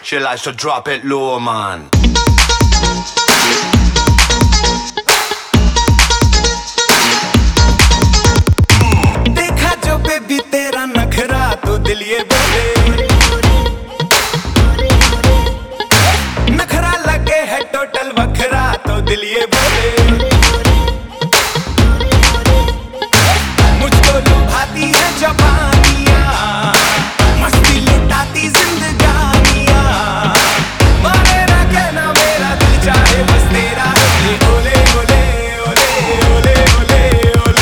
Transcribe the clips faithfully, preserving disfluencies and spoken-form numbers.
She likes to drop it low, man. देखा जो baby तेरा नखरा तो दिल ये बोले, नखरा लगे है टोटल वखरा तो दिल ये बोले, मुझको लुभाती है जवानियाँ, मस्ती लुटाती जिंदगानियाँ, मारे ना कहना मेरा दिल चाहे बस तेरा है, ओले ओले ओले ओले ओले ओले।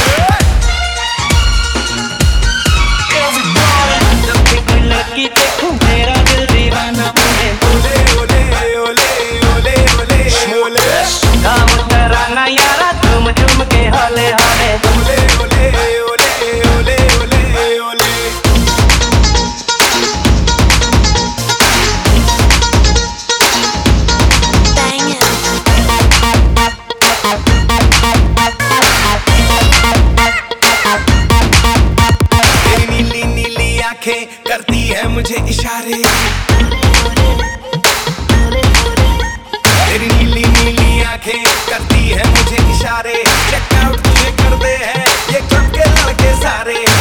जब भी कोई लड़की देखूं मेरा दिल दीवाना बोले, ओले ओले ओले ओले ओले ओले। काम तराना यारा झूम झूम के हौले हौले, ओले ओले ओले ओले ओले ओले। तेरी नीली नीली आंखें करती है मुझे इशारे, तेरी नीली नीली आंखें करती है मुझे इशारे, चेक आउट तुझे कर दे हैं ये क्लब के लड़के सारे।